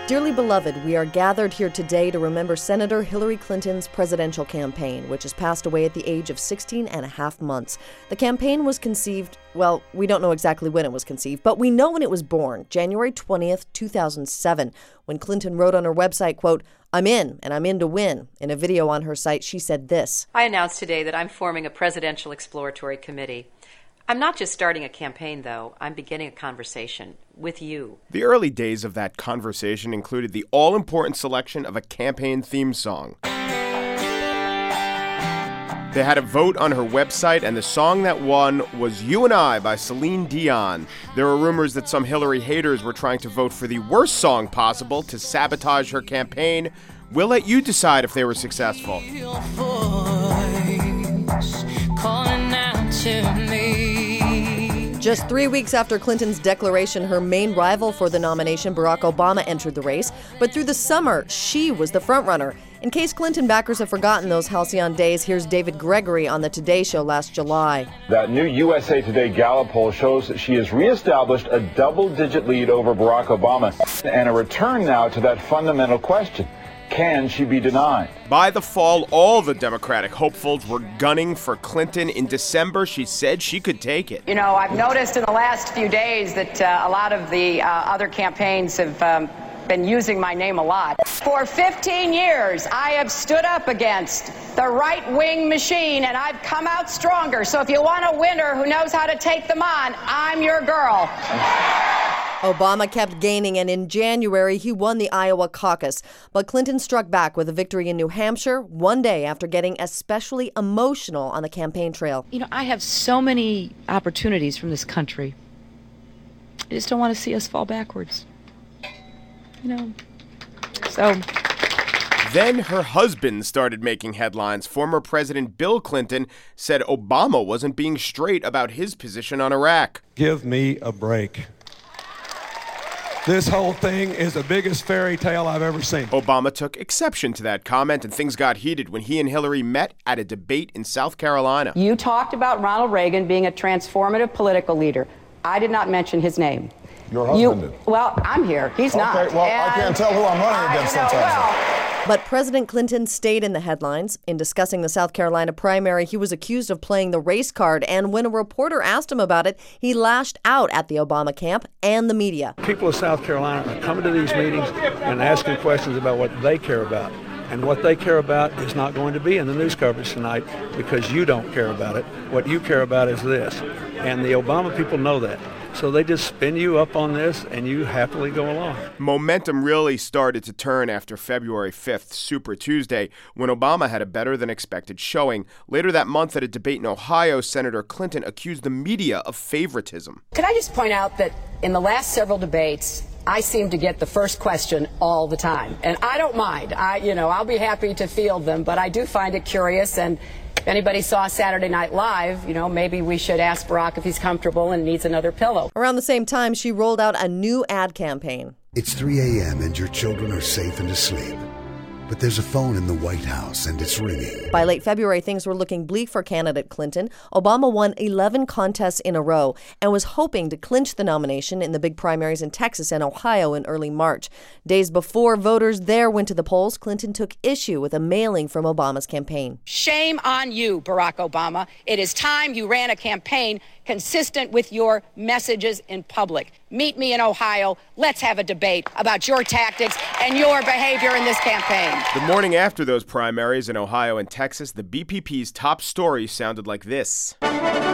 Dearly beloved, we are gathered here today to remember Senator Hillary Clinton's presidential campaign, which has passed away at the age of 16 and a half months. The campaign was conceived, well, we don't know exactly when it was conceived, but we know when it was born, January 20th, 2007, when Clinton wrote on her website, quote, "I'm in, and I'm in to win." In a video on her site, she said this. I announced today that I'm forming a presidential exploratory committee. I'm not just starting a campaign, though. I'm beginning a conversation with you. The early days of that conversation included the all-important selection of a campaign theme song. They had a vote on her website, and the song that won was You and I by Celine Dion. There were rumors that some Hillary haters were trying to vote for the worst song possible to sabotage her campaign. We'll let you decide if they were successful. Your voice calling out to me. Just 3 weeks after Clinton's declaration, her main rival for the nomination, Barack Obama, entered the race. But through the summer, she was the frontrunner. In case Clinton backers have forgotten those halcyon days, here's David Gregory on the Today Show last July. That new USA Today Gallup poll shows that she has reestablished a double-digit lead over Barack Obama, and a return now to that fundamental question. Can she be denied? By the fall, all the Democratic hopefuls were gunning for Clinton. In December, she said she could take it. You know, I've noticed in the last few days that a lot of the other campaigns have been using my name a lot. For 15 years, I have stood up against the right-wing machine, and I've come out stronger. So if you want a winner who knows how to take them on, I'm your girl. Obama kept gaining, and in January, he won the Iowa caucus. But Clinton struck back with a victory in New Hampshire one day after getting especially emotional on the campaign trail. You know, I have so many opportunities from this country. I just don't want to see us fall backwards. You know, so... Then her husband started making headlines. Former President Bill Clinton said Obama wasn't being straight about his position on Iraq. Give me a break. This whole thing is the biggest fairy tale I've ever seen. Obama took exception to that comment, and things got heated when he and Hillary met at a debate in South Carolina. You talked about Ronald Reagan being a transformative political leader. I did not mention his name. Your husband did. Well, I'm here. He's not. Okay, well, I can't tell who I'm running against sometimes. But President Clinton stayed in the headlines. In discussing the South Carolina primary, he was accused of playing the race card, and when a reporter asked him about it, he lashed out at the Obama camp and the media. People of South Carolina are coming to these meetings and asking questions about what they care about. And what they care about is not going to be in the news coverage tonight because you don't care about it. What you care about is this. And the Obama people know that. So they just spin you up on this, and you happily go along. Momentum really started to turn after February 5th, Super Tuesday, when Obama had a better-than-expected showing. Later that month at a debate in Ohio, Senator Clinton accused the media of favoritism. Could I just point out that in the last several debates, I seem to get the first question all the time. And I don't mind. I'll be happy to field them, but I do find it curious. And if anybody saw Saturday Night Live, maybe we should ask Barack if he's comfortable and needs another pillow. Around the same time, she rolled out a new ad campaign. It's 3 a.m. and your children are safe and asleep. But there's a phone in the White House and it's ringing. By late February, things were looking bleak for candidate Clinton. Obama won 11 contests in a row and was hoping to clinch the nomination in the big primaries in Texas and Ohio in early March. Days before voters there went to the polls, Clinton took issue with a mailing from Obama's campaign. Shame on you, Barack Obama. It is time you ran a campaign consistent with your messages in public. Meet me in Ohio. Let's have a debate about your tactics and your behavior in this campaign. The morning after those primaries in Ohio and Texas, the BPP's top story sounded like this. Don't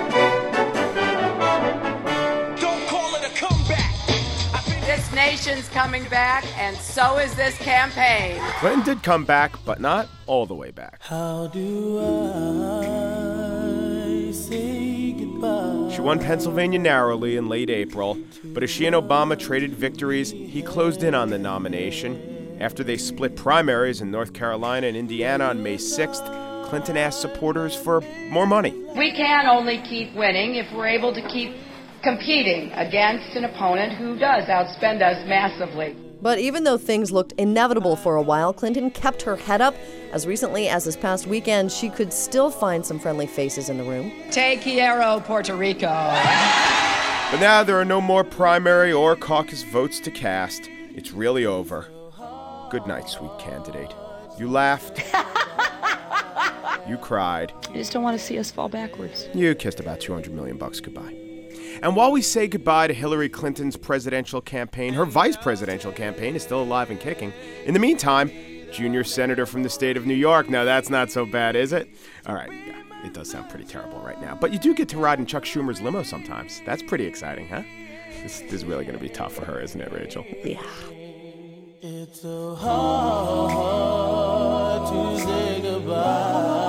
call it a comeback. This nation's coming back, and so is this campaign. Clinton did come back, but not all the way back. How do I say goodbye? She won Pennsylvania narrowly in late April, but as she and Obama traded victories, he closed in on the nomination. After they split primaries in North Carolina and Indiana on May 6th, Clinton asked supporters for more money. We can only keep winning if we're able to keep competing against an opponent who does outspend us massively. But even though things looked inevitable for a while, Clinton kept her head up. As recently as this past weekend, she could still find some friendly faces in the room. Te quiero, Puerto Rico. But now there are no more primary or caucus votes to cast. It's really over. Good night, sweet candidate. You laughed. You cried. I just don't want to see us fall backwards. You kissed about $200 million goodbye. And while we say goodbye to Hillary Clinton's presidential campaign, her vice presidential campaign is still alive and kicking. In the meantime, junior senator from the state of New York. Now, that's not so bad, is it? All right, yeah, it does sound pretty terrible right now. But you do get to ride in Chuck Schumer's limo sometimes. That's pretty exciting, huh? This is really going to be tough for her, isn't it, Rachel? Yeah. It's so hard to say goodbye.